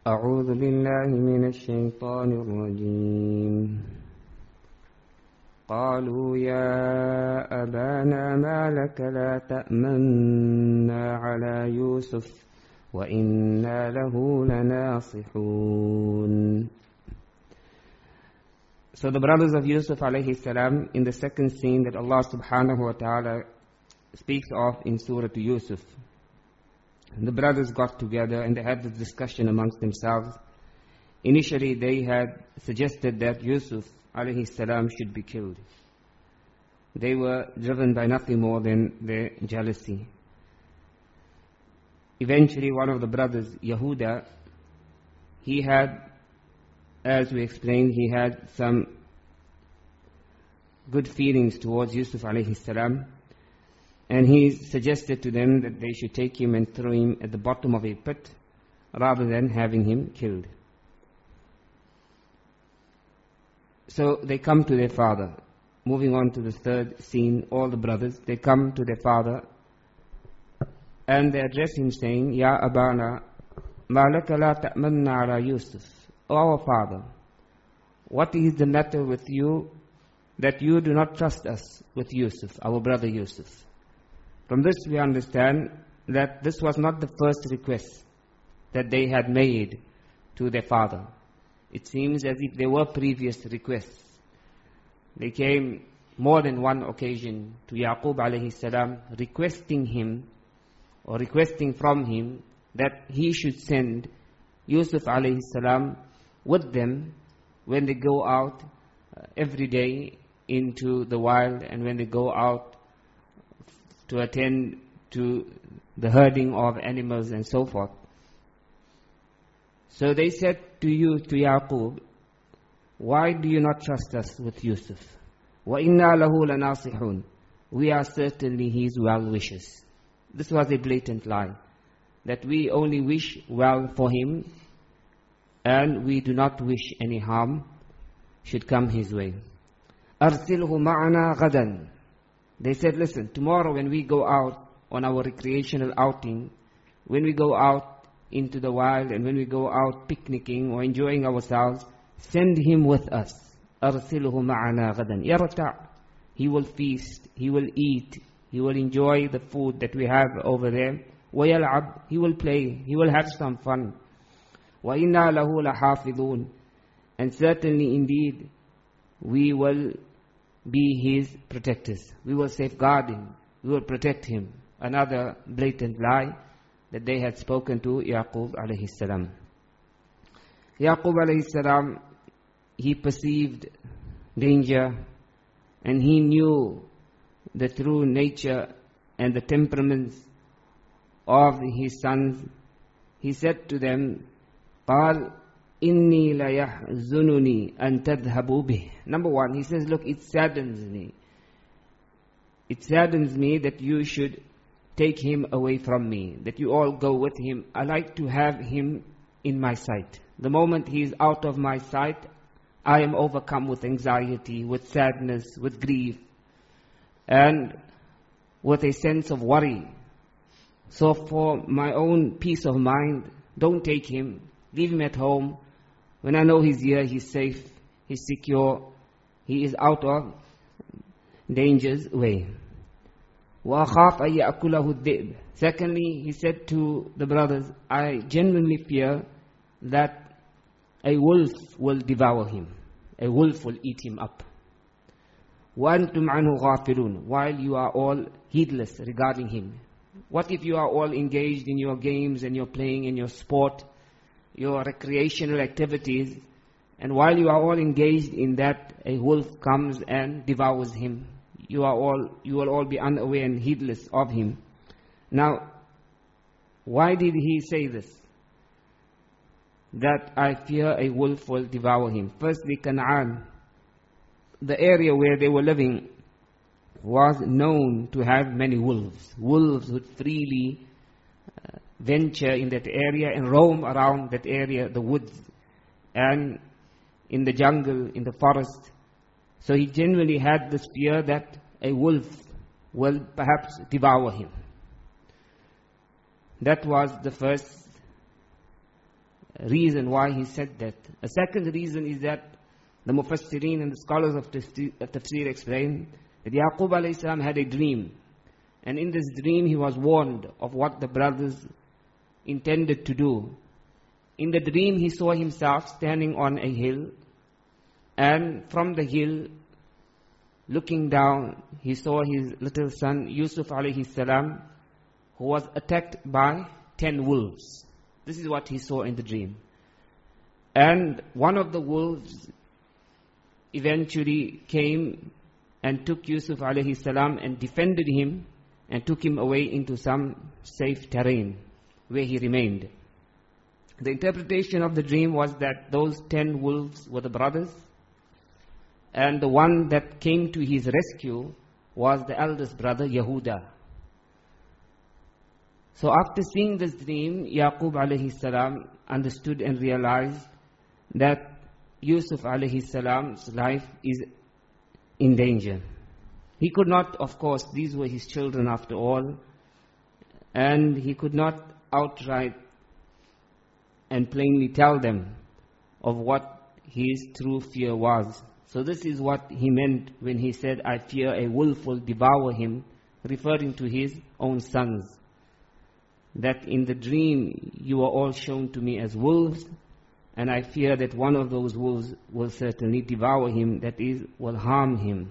أعوذ بالله من الشيطان الرجيم قالوا يا أبانا ما لك لا تأمنا على يوسف وإنا له لناصحون. So the brothers of Yusuf alayhi salam, in the second scene that Allah subhanahu wa ta'ala speaks of in Surah to Yusuf, the brothers got together and they had this discussion amongst themselves. Initially they had suggested that Yusuf alayhi salam should be killed. They were driven by nothing more than their jealousy. Eventually one of the brothers, Yehuda, he had, as we explained, he had some good feelings towards Yusuf alayhi salam, and he suggested to them that they should take him and throw him at the bottom of a pit rather than having him killed. So they come to their father. Moving on to the third scene, all the brothers, they come to their father and they address him saying, Ya Abana, ma laka la ta'manna ala Yusuf. O our father, what is the matter with you that you do not trust us with Yusuf, our brother Yusuf? From this we understand that this was not the first request that they had made to their father. It seems as if there were previous requests. They came more than one occasion to Yaqub alayhi salam requesting him or requesting from him that he should send Yusuf alayhi salam with them when they go out every day into the wild and when they go out to attend to the herding of animals and so forth. So they said to Yaqub, why do you not trust us with Yusuf? وَإِنَّا لَهُ لَنَاصِحُونَ. We are certainly his well-wishers. This was a blatant lie, that we only wish well for him and we do not wish any harm should come his way. أَرْسِلْهُ مَعَنَا غَدًا. They said, listen, tomorrow when we go out on our recreational outing, when we go out into the wild and when we go out picnicking or enjoying ourselves, send him with us. أَرْسِلْهُ مَعَنَا غَدًا يَرْتَعْ. He will feast, he will eat, he will enjoy the food that we have over there. وَيَلْعَبْ. He will play, he will have some fun. وَإِنَّا لَهُ لَحَافِظُونَ. And certainly indeed we will be his protectors. We will safeguard him. We will protect him. Another blatant lie that they had spoken to Yaqub alayhi salam. Yaqub alayhi salam, he perceived danger and he knew the true nature and the temperaments of his sons. He said to them, قال إِنِّي لَيَحْزُنُنِي أَن تَذْهَبُوا بِهِ. Number one, he says, look, it saddens me. It saddens me that you should take him away from me, that you all go with him. I like to have him in my sight. The moment he is out of my sight, I am overcome with anxiety, with sadness, with grief, and with a sense of worry. So for my own peace of mind, don't take him. Leave him at home. When I know he's here, he's safe, he's secure, he is out of danger's way. وَأَخَافَ أَن يَأْكُلَهُ الذِّئْبُ. Secondly, he said to the brothers, I genuinely fear that a wolf will devour him. A wolf will eat him up. وَأَنْتُمْ عَنْهُ غَافِلُونَ. While you are all heedless regarding him. What if you are all engaged in your games and your playing and your sport, your recreational activities, and while you are all engaged in that, a wolf comes and devours him. You will all be unaware and heedless of him. Now, why did he say this? That I fear a wolf will devour him. Firstly, Canaan, the area where they were living, was known to have many wolves. Wolves would freely venture in that area and roam around that area, the woods and in the jungle, in the forest. So he genuinely had this fear that a wolf will perhaps devour him. That was the first reason why he said that. A second reason is that the Mufassirin and the scholars of Tafsir explain that Yaqub alayhi salam had a dream. And in this dream he was warned of what the brothers intended to do. In the dream he saw himself standing on a hill, and from the hill, looking down, he saw his little son Yusuf alayhi salam, who was attacked by 10 wolves. This is what he saw in the dream. And one of the wolves eventually came and took Yusuf alayhi salam and defended him and took him away into some safe terrain where he remained. The interpretation of the dream was that those 10 wolves were the brothers, and the one that came to his rescue was the eldest brother, Yehuda. So after seeing this dream, Yaqub alayhi salam understood and realized that Yusuf alayhi salam's life is in danger. He could not, of course, these were his children after all, and he could not outright and plainly tell them of what his true fear was. So this is what he meant when he said, I fear a wolf will devour him, referring to his own sons. That in the dream you are all shown to me as wolves, and I fear that one of those wolves will certainly devour him, that is, will harm him.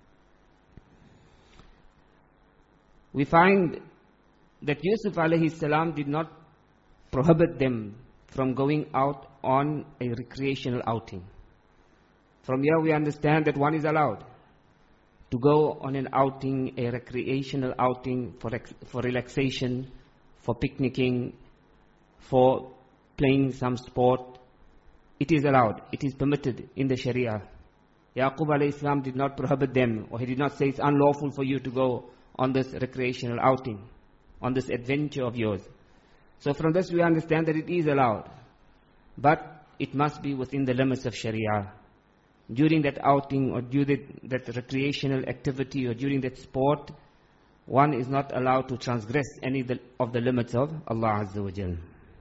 We find that Yusuf alayhi salam did not prohibit them from going out on a recreational outing. From here we understand that one is allowed to go on an outing, a recreational outing for relaxation, for picnicking, for playing some sport. It is allowed. It is permitted in the Sharia. Yaqub alayhi salam did not prohibit them, or he did not say it's unlawful for you to go on this recreational outing, on this adventure of yours. So from this we understand that it is allowed, but it must be within the limits of Sharia. During that outing or during that recreational activity or during that sport, one is not allowed to transgress any of the limits of Allah Azza wa Jal.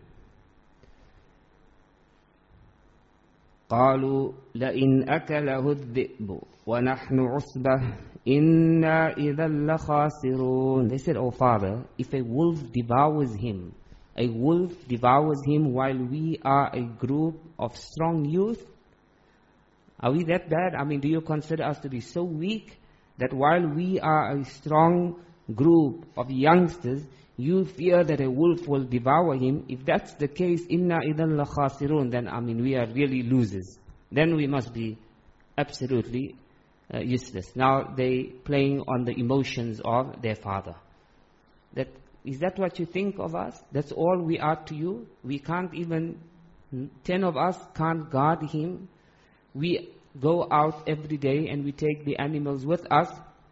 قالوا لئن أكله الذئب ونحن عصبة إنا إذا لخاسرون. They said, "O Father, if a wolf devours him while we are a group of strong youth, are we that bad? I mean, do you consider us to be so weak that while we are a strong group of youngsters, you fear that a wolf will devour him? If that's the case, inna idan la khasirun, then I mean we are really losers. Then we must be absolutely useless." Now they playing on the emotions of their father. Is that what you think of us? That's all we are to you? We can't even, 10 of us can't guard him. We go out every day and we take the animals with us,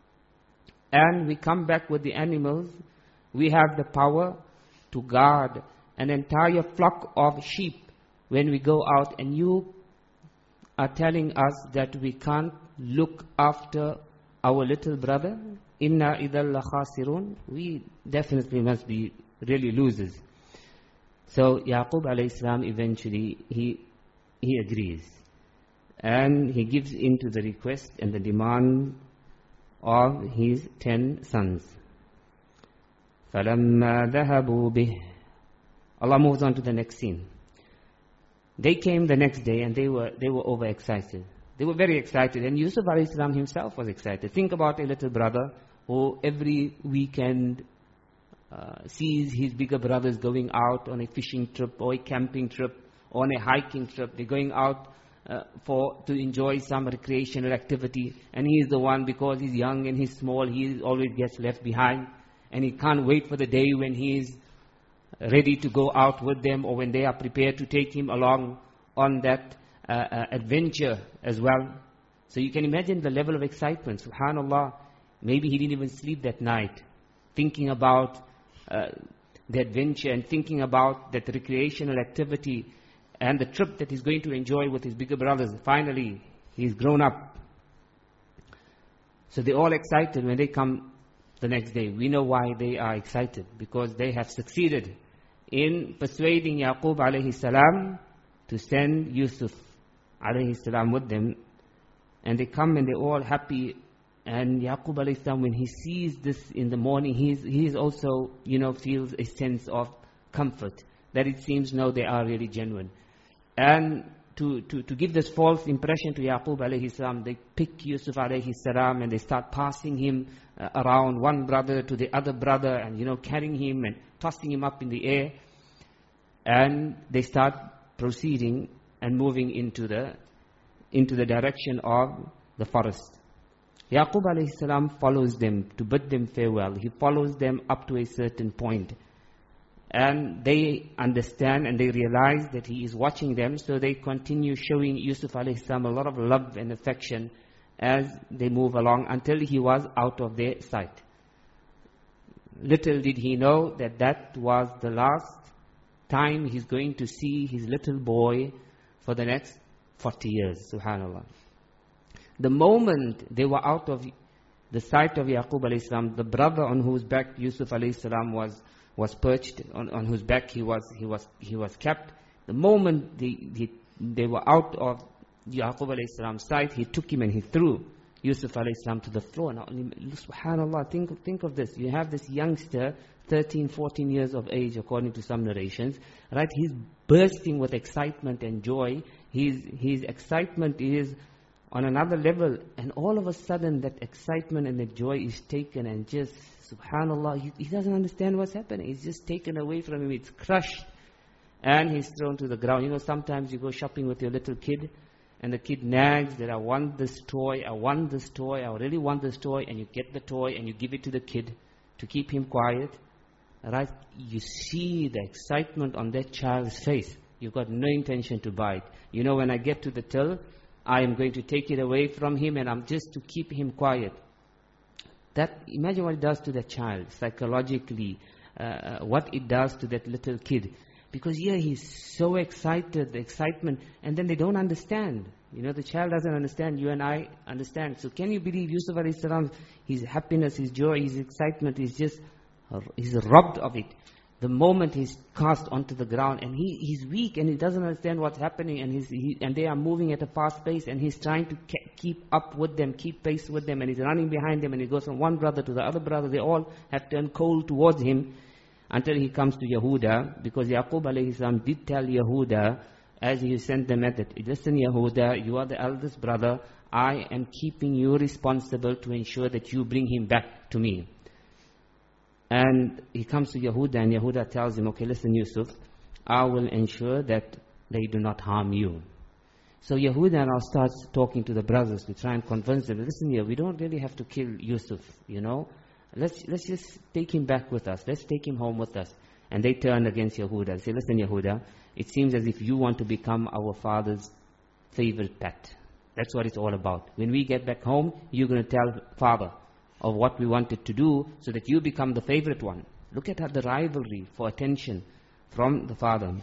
and we come back with the animals. We have the power to guard an entire flock of sheep when we go out, and you are telling us that we can't look after our little brother? Inna idhal la khasirun. We definitely must be really losers. So Yaqub alayhi salam eventually he agrees, and he gives in to the request and the demand of his 10 sons. فَلَمَّا ذَهَبُوا بِهِ. Allah moves on to the next scene. They came the next day and they were overexcited. They were very excited, and Yusuf alayhi salam himself was excited. Think about a little brother who every weekend sees his bigger brothers going out on a fishing trip or a camping trip or on a hiking trip. They're going out to enjoy some recreational activity, and he is the one, because he's young and he's small, he always gets left behind, and he can't wait for the day when he is ready to go out with them, or when they are prepared to take him along on that adventure as well. So you can imagine the level of excitement. Subhanallah, maybe he didn't even sleep that night, thinking about the adventure and thinking about that recreational activity and the trip that he's going to enjoy with his bigger brothers. Finally, he's grown up. So they're all excited when they come the next day. We know why they are excited, because they have succeeded in persuading Yaqub alayhi salam to send Yusuf alayhi salam with them. And they come and they're all happy. And Yaqub alayhi salam, when he sees this in the morning, he's also, feels a sense of comfort, that it seems, no, they are really genuine. And to give this false impression to Yaqub alayhi salam, they pick Yusuf alayhi salam and they start passing him around, one brother to the other brother, and carrying him and tossing him up in the air. And they start proceeding and moving into the direction of the forest. Yaqub alayhi salam follows them to bid them farewell. He follows them up to a certain point. And they understand and they realize that he is watching them, so they continue showing Yusuf alayhi salam a lot of love and affection as they move along until he was out of their sight. Little did he know that that was the last time he's going to see his little boy for the next 40 years, subhanAllah. The moment they were out of the sight of Yaqub alayhi salam, the brother on whose back Yusuf alayhi salam was perched, on whose back he was kept, the moment they were out of Yaqub alayhi salam's sight, he took him and he threw Yusuf alayhi salam to the floor. Now, subhanAllah, think of this. You have this youngster, 13, 14 years of age, according to some narrations, right? He's bursting with excitement and joy. His excitement is on another level, and all of a sudden that excitement and the joy is taken and just, subhanAllah, he doesn't understand what's happening. It's just taken away from him. It's crushed and he's thrown to the ground. Sometimes you go shopping with your little kid and the kid nags that I want this toy, I really want this toy, and you get the toy and you give it to the kid to keep him quiet. Right? You see the excitement on that child's face. You've got no intention to buy it. When I get to the till, I am going to take it away from him, and I'm just to keep him quiet. Imagine what it does to that child psychologically, what it does to that little kid. Because he's so excited, the excitement, and then they don't understand. The child doesn't understand, you and I understand. So can you believe Yusuf alayhi salam, his happiness, his joy, his excitement he's robbed of it. The moment he's cast onto the ground, and he's weak and he doesn't understand what's happening, and they are moving at a fast pace, and he's trying to keep up with them, keep pace with them, and he's running behind them, and he goes from one brother to the other brother. They all have turned cold towards him until he comes to Yehuda, because Yaqub alayhi salam did tell Yehuda, as he sent them at it, listen Yehuda, you are the eldest brother, I am keeping you responsible to ensure that you bring him back to me. And he comes to Yehuda, and Yehuda tells him, okay, listen Yusuf, I will ensure that they do not harm you. So Yehuda now starts talking to the brothers to try and convince them, listen here, we don't really have to kill Yusuf, Let's just take him back with us. Let's take him home with us. And they turn against Yehuda. They say, listen Yehuda, it seems as if you want to become our father's favorite pet. That's what it's all about. When we get back home, you're going to tell father of what we wanted to do so that you become the favorite one. Look at the rivalry for attention from the father.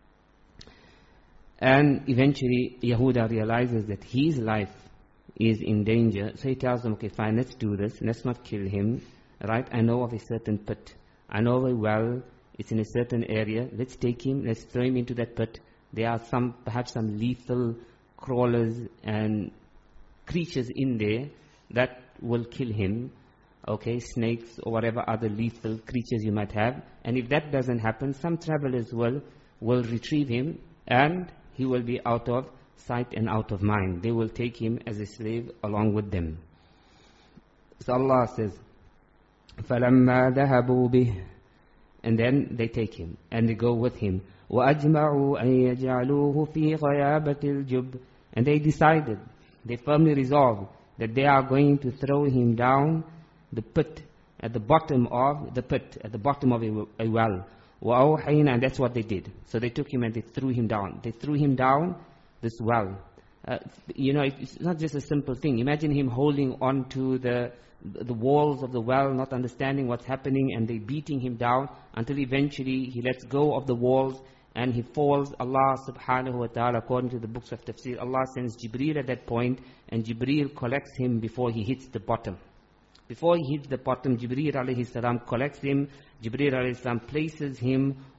And eventually Yehuda realizes that his life is in danger. So he tells them, okay, fine, let's do this. Let's not kill him. Right? I know of a certain pit. I know of a well. It's in a certain area. Let's take him. Let's throw him into that pit. There are perhaps some lethal crawlers and creatures in there that will kill him. Okay, snakes or whatever other lethal creatures you might have. And if that doesn't happen, some travelers will retrieve him, and he will be out of sight and out of mind. They will take him as a slave along with them. So Allah says, فَلَمَّا ذَهَبُوا بِهِ, and then they take him and they go with him. وَأَجْمَعُوا أَن يَجْعَلُوهُ فِي غَيَابَةِ الْجُبِّ, and they decided, they firmly resolved that they are going to throw him down the pit, at the bottom of the pit, at the bottom of a well. وَأَوْحَيْنَا, and that's what they did. So they took him and they threw him down. They threw him down this well. It's not just a simple thing. Imagine him holding on to the walls of the well, not understanding what's happening, and they beating him down until eventually he lets go of the walls and he falls. Allah subhanahu wa ta'ala, according to the books of tafsir, Allah sends Jibreel at that point, and Jibreel collects him before he hits the bottom. Before he hits the bottom, Jibreel alayhi salam collects him. Jibreel alayhi salam places him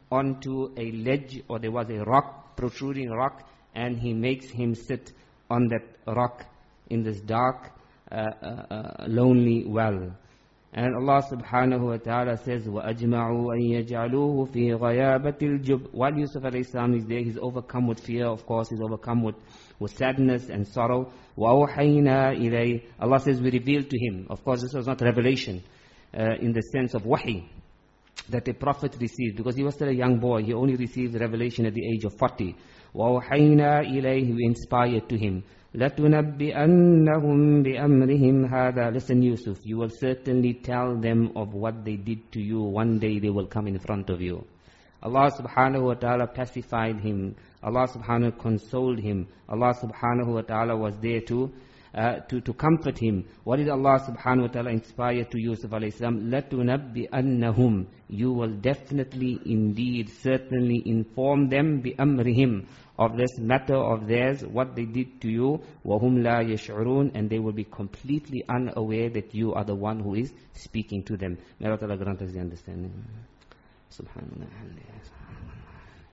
onto a ledge, or there was a rock, protruding rock, and he makes him sit on that rock in this dark, lonely well. And Allah subhanahu wa ta'ala says, وَأَجْمَعُوا أَن يَجْعَلُوهُ فِي غَيَابَةِ الْجُبِّ. While Yusuf alayhi salam is there, he's overcome with fear, of course, he's overcome with sadness and sorrow. وَأَوْحَيْنَا إِلَيْهِ. Allah says, we revealed to him. Of course, this was not revelation in the sense of wahi that a prophet received, because he was still a young boy. He only received revelation at the age of 40. وَأَوْحَيْنَا إِلَيْهِ. We inspired to him. لَتُنَبِّئَنَّهُمْ بِأَمْرِهِمْ هَذَا. Listen, Yusuf, you will certainly tell them of what they did to you. One day they will come in front of you. Allah subhanahu wa ta'ala pacified him. Allah subhanahu wa ta'ala consoled him. Allah subhanahu wa ta'ala was there to comfort him. What did Allah subhanahu wa ta'ala inspire to Yusuf alayhi salam? لَتُنَبِّئَنَّهُمْ. You will definitely, indeed, certainly inform them بِأَمْرِهِمْ, of this matter of theirs, what they did to you. وَهُمْ لَا يَشْعُرُونَ. And they will be completely unaware that you are the one who is speaking to them. May Allah grant us the understanding. Subhanallah.